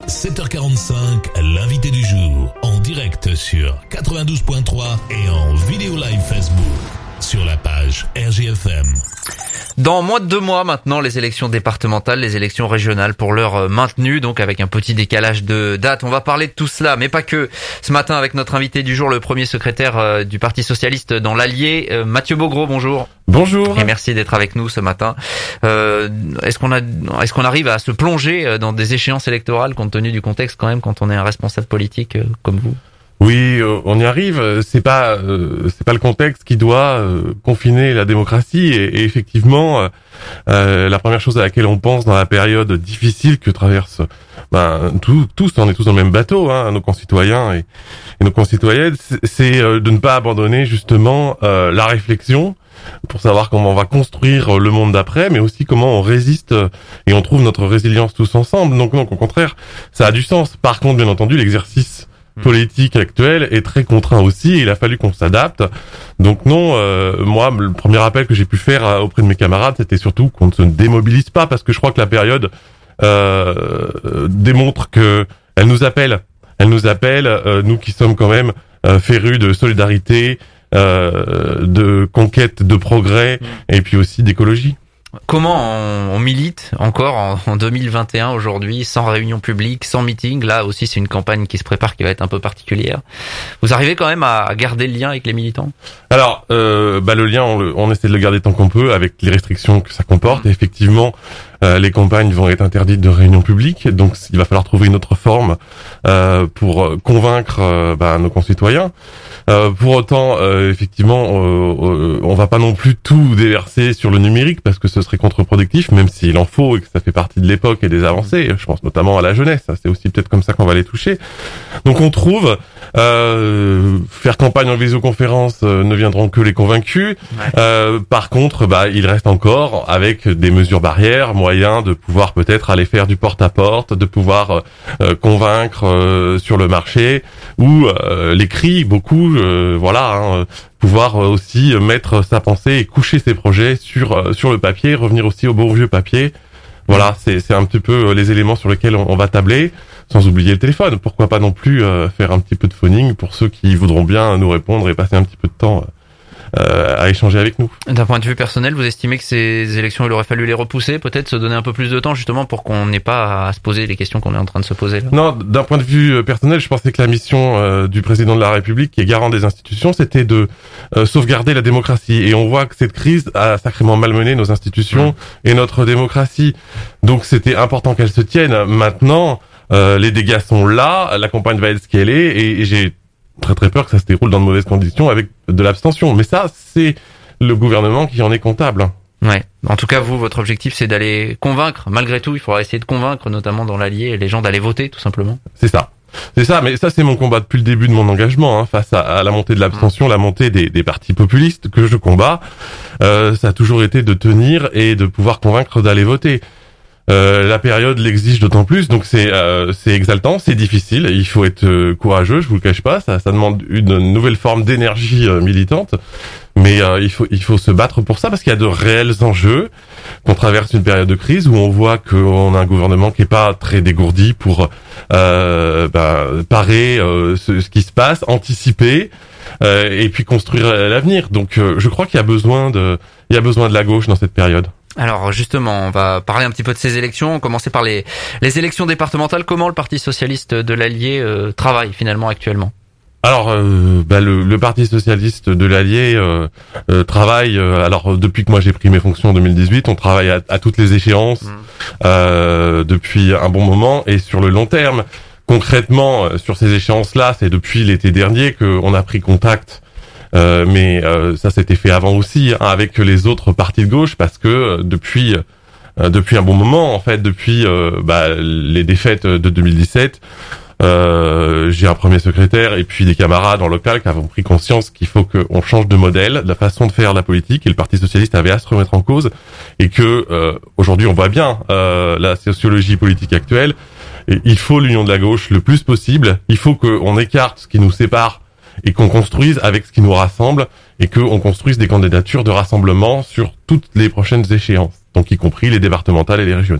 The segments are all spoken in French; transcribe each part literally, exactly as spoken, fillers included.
sept heures quarante-cinq, l'invité du jour, en direct sur quatre-vingt-douze point trois et en vidéo live Facebook, sur la page R G F M. Dans moins de deux mois maintenant, les élections départementales, les élections régionales pour l'heure maintenues, donc avec un petit décalage de date. On va parler de tout cela, mais pas que. Ce matin, avec notre invité du jour, le premier secrétaire du Parti Socialiste dans l'Allier, Mathieu Beaugros, bonjour. Bonjour. Et merci d'être avec nous ce matin. Euh, est-ce qu'on a, est-ce qu'on arrive à se plonger dans des échéances électorales compte tenu du contexte quand même quand on est un responsable politique comme vous? Oui, on y arrive. C'est pas, euh, c'est pas le contexte qui doit euh, confiner la démocratie. Et, et effectivement, euh, la première chose à laquelle on pense dans la période difficile que traverse, ben tous, tous, on est tous dans le même bateau, hein, nos concitoyens et, et nos concitoyennes, c'est, c'est euh, de ne pas abandonner justement euh, la réflexion pour savoir comment on va construire le monde d'après, mais aussi comment on résiste et on trouve notre résilience tous ensemble. Donc, donc au contraire, ça a du sens. Par contre, bien entendu, l'exercice politique actuel est très contraint aussi, et il a fallu qu'on s'adapte. Donc non, euh, moi, le premier appel que j'ai pu faire auprès de mes camarades, c'était surtout qu'on ne se démobilise pas, parce que je crois que la période euh, démontre que elle nous appelle. Elle nous appelle, euh, nous qui sommes quand même euh, férus de solidarité, euh, de conquête, de progrès, mmh. et puis aussi d'écologie. Comment on, on milite encore en, en deux mille vingt et un aujourd'hui, sans réunion publique, sans meeting? Là aussi, c'est une campagne qui se prépare, qui va être un peu particulière. Vous arrivez quand même à garder le lien avec les militants? Alors, euh, bah le lien, on, le, on essaie de le garder tant qu'on peut, avec les restrictions que ça comporte. Et effectivement, euh, les campagnes vont être interdites de réunion publique, donc il va falloir trouver une autre forme euh, pour convaincre euh, bah, nos concitoyens. Euh, pour autant, euh, effectivement, euh, euh, on va pas non plus tout déverser sur le numérique, parce que ce serait contre-productif, même s'il en faut et que ça fait partie de l'époque et des avancées. Je pense notamment à la jeunesse. C'est aussi peut-être comme ça qu'on va les toucher. Donc on trouve euh, faire campagne en visioconférence, euh, ne viendront que les convaincus. Ouais. Euh, par contre, bah il reste encore, avec des mesures barrières, moyen de pouvoir peut-être aller faire du porte-à-porte, de pouvoir euh, convaincre euh, sur le marché, ou euh, l'écrit beaucoup. Euh, voilà. Hein, pouvoir aussi mettre sa pensée et coucher ses projets sur sur le papier, revenir aussi au beau vieux papier. Voilà, c'est c'est un petit peu les éléments sur lesquels on, on va tabler, sans oublier le téléphone. Pourquoi pas non plus euh, faire un petit peu de phoning pour ceux qui voudront bien nous répondre et passer un petit peu de temps euh, à échanger avec nous. D'un point de vue personnel, vous estimez que ces élections, il aurait fallu les repousser, peut-être se donner un peu plus de temps justement pour qu'on n'ait pas à se poser les questions qu'on est en train de se poser là? Non, d'un point de vue personnel, je pensais que la mission euh, du président de la République, qui est garant des institutions, c'était de euh, sauvegarder la démocratie. Et on voit que cette crise a sacrément malmené nos institutions mmh. et notre démocratie. Donc c'était important qu'elle se tienne. Maintenant, euh, les dégâts sont là, la campagne va être ce qu'elle est, et, et j'ai très très peur que ça se déroule dans de mauvaises conditions avec de l'abstention. Mais ça, c'est le gouvernement qui en est comptable. Ouais. En tout cas, vous, votre objectif, c'est d'aller convaincre. Malgré tout, il faudra essayer de convaincre, notamment dans l'Allier, les gens d'aller voter, tout simplement. C'est ça. C'est ça, mais ça c'est mon combat depuis le début de mon engagement, hein, face à, à la montée de l'abstention, mmh. la montée des, des partis populistes que je combats. Euh, ça a toujours été de tenir et de pouvoir convaincre d'aller voter. Euh, la période l'exige d'autant plus, donc c'est euh, c'est exaltant, c'est difficile, il faut être euh, courageux, je vous le cache pas, ça ça demande une nouvelle forme d'énergie euh, militante, mais euh, il faut il faut se battre pour ça, parce qu'il y a de réels enjeux, qu'on traverse une période de crise où on voit qu'on a un gouvernement qui est pas très dégourdi pour euh, bah, parer euh, ce, ce qui se passe, anticiper euh, et puis construire l'avenir. Donc euh, je crois qu'il y a besoin de il y a besoin de la gauche dans cette période. Alors justement, on va parler un petit peu de ces élections. On va commencer par les, les élections départementales. Comment le Parti Socialiste de l'Allier euh, travaille finalement actuellement? Alors, euh, bah, le, le Parti Socialiste de l'Allier euh, euh, travaille, euh, alors depuis que moi j'ai pris mes fonctions en deux mille dix-huit, on travaille à, à toutes les échéances mmh. euh, depuis un bon moment, et sur le long terme. Concrètement, sur ces échéances-là, c'est depuis l'été dernier qu'on a pris contact. Euh, mais euh, ça s'était fait avant aussi, hein, avec les autres partis de gauche, parce que euh, depuis euh, depuis un bon moment, en fait, depuis euh, bah, les défaites de deux mille dix-sept, euh, j'ai un premier secrétaire et puis des camarades en local qui avons pris conscience qu'il faut qu'on change de modèle, de la façon de faire la politique, et le Parti socialiste avait à se remettre en cause, et que euh, aujourd'hui on voit bien euh, la sociologie politique actuelle, et il faut l'union de la gauche le plus possible, il faut qu'on écarte ce qui nous sépare et qu'on construise avec ce qui nous rassemble, et qu'on construise des candidatures de rassemblement sur toutes les prochaines échéances, donc y compris les départementales et les régionales.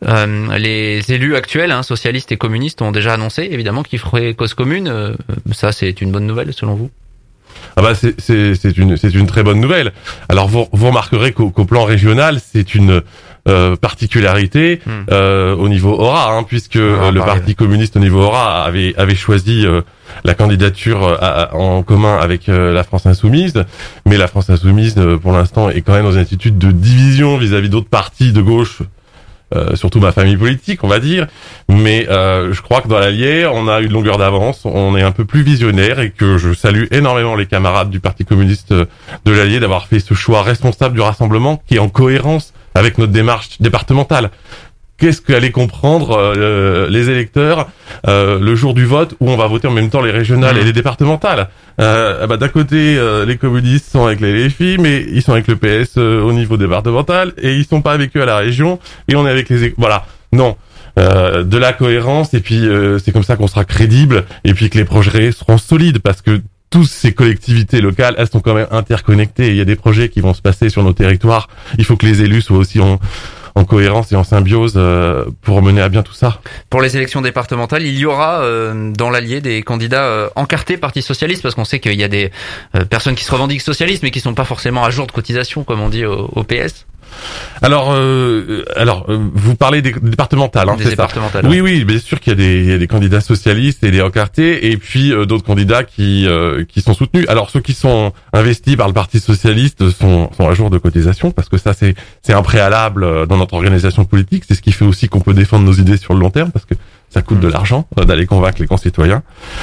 Euh, les élus actuels, hein, socialistes et communistes, ont déjà annoncé évidemment qu'ils feraient cause commune. Euh, ça, c'est une bonne nouvelle selon vous? Ah bah c'est c'est c'est une c'est une très bonne nouvelle. Alors vous vous remarquerez qu'au, qu'au plan régional, c'est une euh, particularité hmm. euh, au niveau Aura, hein, puisque euh, le Parti ouais. communiste au niveau Aura avait avait choisi euh, la candidature euh, à, en commun avec euh, la France Insoumise, mais la France Insoumise euh, pour l'instant est quand même dans une attitude de division vis-à-vis d'autres partis de gauche. Euh, surtout ma famille politique, on va dire, mais euh, je crois que dans l'Allier, on a une longueur d'avance, on est un peu plus visionnaire et que je salue énormément les camarades du Parti communiste de l'Allier d'avoir fait ce choix responsable du rassemblement qui est en cohérence avec notre démarche départementale. Qu'est-ce qu'allaient comprendre euh, les électeurs euh, le jour du vote où on va voter en même temps les régionales mmh. et les départementales? euh, bah, D'un côté, euh, les communistes sont avec les L F I, mais ils sont avec le P S euh, au niveau départemental et ils sont pas avec eux à la région et on est avec les... Voilà, non. Euh, de la cohérence et puis euh, c'est comme ça qu'on sera crédible et puis que les projets seront solides parce que toutes ces collectivités locales, elles sont quand même interconnectées. Il y a des projets qui vont se passer sur nos territoires. Il faut que les élus soient aussi en... en cohérence et en symbiose euh, pour mener à bien tout ça. Pour les élections départementales, il y aura euh, dans l'Allier des candidats euh, encartés Parti socialiste, parce qu'on sait qu'il y a des euh, personnes qui se revendiquent socialistes mais qui sont pas forcément à jour de cotisation, comme on dit au, au P S. Alors, euh, alors, euh, vous parlez des départementales, hein, des c'est départementales, ça. Oui, oui, oui, bien sûr qu'il y a des, il y a des candidats socialistes et des encartés, et puis euh, d'autres candidats qui euh, qui sont soutenus. Alors, ceux qui sont investis par le Parti socialiste sont sont à jour de cotisation, parce que ça c'est c'est un préalable dans notre organisation politique. C'est ce qui fait aussi qu'on peut défendre nos idées sur le long terme, parce que ça coûte de l'argent euh, d'aller convaincre les concitoyens.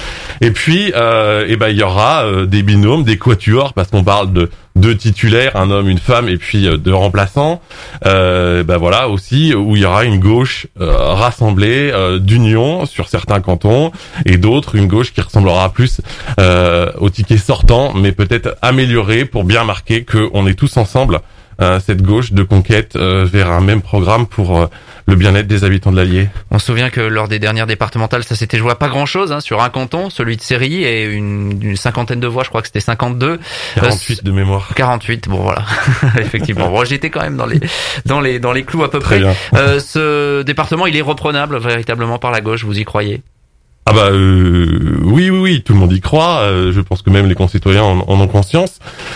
Et puis, euh, et ben il y aura euh, des binômes, des quatuors, parce qu'on parle de deux titulaires, un homme, une femme, et puis euh, deux remplaçants. Euh, ben voilà aussi où il y aura une gauche euh, rassemblée euh, d'union sur certains cantons et d'autres une gauche qui ressemblera plus euh, au ticket sortant, mais peut-être améliorée pour bien marquer que on est tous ensemble. Euh, cette gauche de conquête euh, vers un même programme pour euh, le bien-être des habitants de l'Allier. On se souvient que lors des dernières départementales, ça s'était joué à pas grand-chose, hein, sur un canton, celui de Sérilly, et une, une cinquantaine de voix, je crois que c'était cinquante-deux. quarante-huit euh, de mémoire. quarante-huit, bon voilà, effectivement. Bon, j'étais quand même dans les dans les dans les clous à peu Très près. Bien. Euh, ce département, il est reprenable véritablement par la gauche, vous y croyez? Ah bah euh, oui oui oui, tout le monde y croit. Euh, je pense que même les concitoyens en, en ont conscience.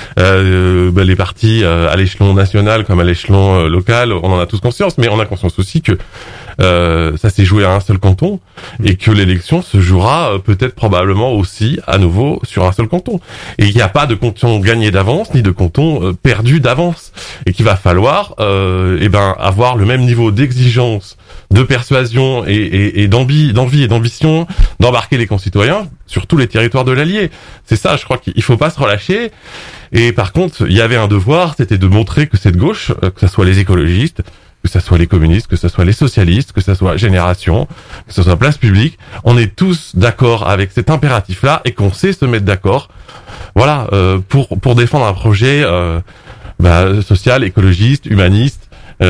Euh, bah, les partis euh, à l'échelon national comme à l'échelon euh, local, on en a tous conscience, mais on a conscience aussi que euh, ça s'est joué à un seul canton et que l'élection se jouera euh, peut-être probablement aussi à nouveau sur un seul canton. Et il n'y a pas de canton gagné d'avance ni de canton euh, perdu d'avance, et qu'il va falloir euh, eh ben avoir le même niveau d'exigence, de persuasion et, et, et d'envie, d'envie et d'ambition d'embarquer les concitoyens sur tous les territoires de l'Allier. C'est ça, je crois qu'il faut pas se relâcher. Et par contre, il y avait un devoir, c'était de montrer que cette gauche, que ce soit les écologistes, que ce soit les communistes, que ce soit les socialistes, que ce soit Génération, que ce soit Place Publique, on est tous d'accord avec cet impératif-là et qu'on sait se mettre d'accord. Voilà, euh, pour pour défendre un projet euh, bah, social, écologiste, humaniste,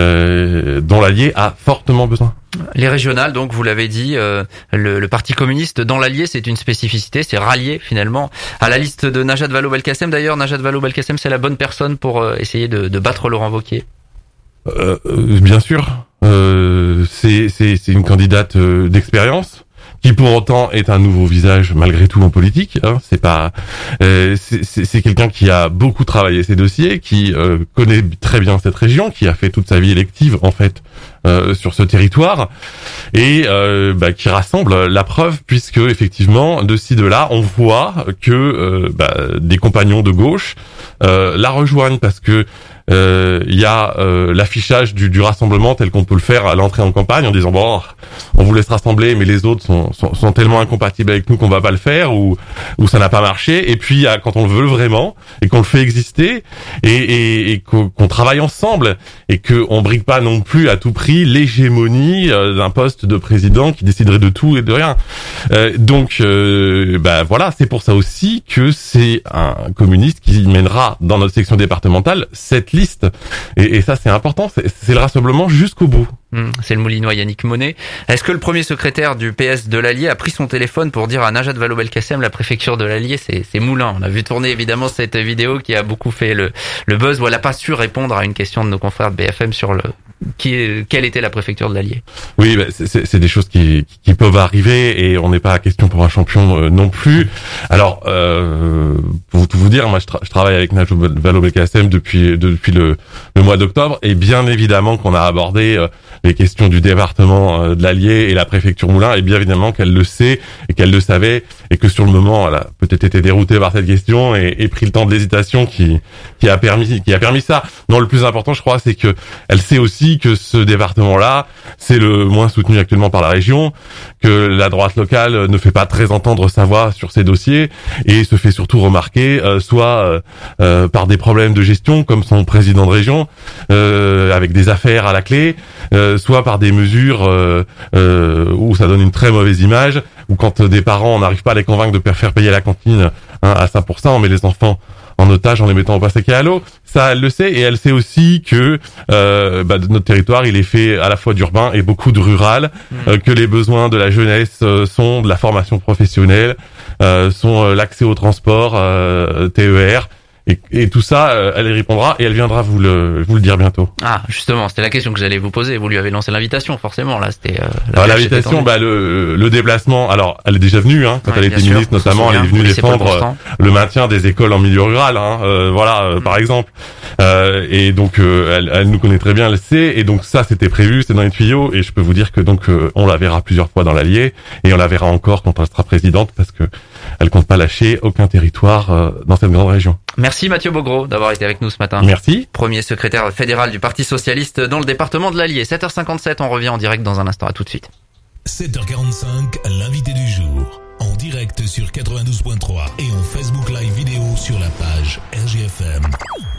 euh, dont l'Allier a fortement besoin. Les régionales, donc vous l'avez dit, euh, le, le Parti communiste dans l'Allier, c'est une spécificité, c'est rallié finalement à la liste de Najat Vallaud-Belkacem. D'ailleurs, Najat Vallaud-Belkacem, c'est la bonne personne pour euh, essayer de, de battre Laurent Wauquiez. Euh, euh, bien sûr, euh, c'est c'est c'est une candidate euh, d'expérience qui pour autant est un nouveau visage malgré tout en politique. Hein, c'est pas, euh, c'est, c'est, c'est quelqu'un qui a beaucoup travaillé ses dossiers, qui euh, connaît très bien cette région, qui a fait toute sa vie élective en fait euh, sur ce territoire et euh, bah, qui rassemble la preuve puisque effectivement de ci de là on voit que euh, bah, des compagnons de gauche euh, la rejoignent parce que il euh, y a euh, l'affichage du, du rassemblement tel qu'on peut le faire à l'entrée en campagne en disant bon on vous laisse rassembler mais les autres sont, sont, sont tellement incompatibles avec nous qu'on va pas le faire ou, ou ça n'a pas marché, et puis à, quand on le veut vraiment et qu'on le fait exister et, et, et qu'on, qu'on travaille ensemble et qu'on brigue pas non plus à tout prix l'hégémonie euh, d'un poste de président qui déciderait de tout et de rien. Euh, donc euh, bah voilà, c'est pour ça aussi que c'est un communiste qui mènera dans notre section départementale cette liste. Et, et ça, c'est important. C'est, c'est le rassemblement jusqu'au bout. Mmh, c'est le Moulinois Yannick Monet. Est-ce que le premier secrétaire du P S de l'Allier a pris son téléphone pour dire à Najat Vallaud-Belkacem, la préfecture de l'Allier, c'est, c'est Moulin. On a vu tourner évidemment cette vidéo qui a beaucoup fait le, le buzz où elle n'a pas su répondre à une question de nos confrères de B F M sur le, qui est, quelle était la préfecture de l'Allier. Oui, bah, c'est, c'est des choses qui, qui peuvent arriver et on n'est pas à question pour un champion euh, non plus. Alors, euh, pour tout vous dire, moi je, tra- je travaille avec Nacho Vallaud-Belkacem depuis depuis le, le mois d'octobre et bien évidemment qu'on a abordé euh, les questions du département euh, de l'Allier et la préfecture Moulins et bien évidemment qu'elle le sait et qu'elle le savait et que sur le moment elle a peut-être été déroutée par cette question et, et pris le temps de l'hésitation qui qui a permis qui a permis ça. Non, le plus important, je crois, c'est que elle sait aussi que ce département-là, c'est le moins soutenu actuellement par la région, que la droite locale ne fait pas très entendre sa voix sur ces dossiers et se fait surtout remarquer, euh, soit euh, euh, par des problèmes de gestion, comme son président de région, euh, avec des affaires à la clé, euh, soit par des mesures euh, euh, où ça donne une très mauvaise image, ou quand des parents n'arrivent pas à les convaincre de faire payer la cantine hein, à cinq pour cent, mais les enfants en otage en les mettant au passaquet à l'eau. Ça, elle le sait, et elle sait aussi que euh, bah, notre territoire, il est fait à la fois d'urbain et beaucoup de rural, mmh. euh, que les besoins de la jeunesse euh, sont de la formation professionnelle, euh, sont euh, l'accès au transport, euh, T E R, et, et tout ça, euh, elle y répondra et elle viendra vous le vous le dire bientôt. Ah, justement, c'était la question que j'allais vous poser. Vous lui avez lancé l'invitation, forcément. Là, c'était. Euh, la alors, l'invitation, bah le le déplacement. Alors, elle est déjà venue, hein, quand ouais, elle était sûr, ministre notamment, elle est venue défendre le maintien des écoles en milieu rural, hein, euh, voilà, euh, mmh. par exemple. Euh, et donc, euh, elle, elle nous connaît très bien, elle sait. Et donc ça, c'était prévu, c'était dans les tuyaux. Et je peux vous dire que donc euh, on la verra plusieurs fois dans l'Allier et on la verra encore quand elle sera présidente, parce que elle compte pas lâcher aucun territoire euh, dans cette grande région. Merci Mathieu Bogro d'avoir été avec nous ce matin. Merci. Premier secrétaire fédéral du Parti socialiste dans le département de l'Allier. sept heures cinquante-sept, on revient en direct dans un instant. À tout de suite. sept heures quarante-cinq, l'invité du jour. En direct sur quatre-vingt-douze point trois et en Facebook Live vidéo sur la page R G F M.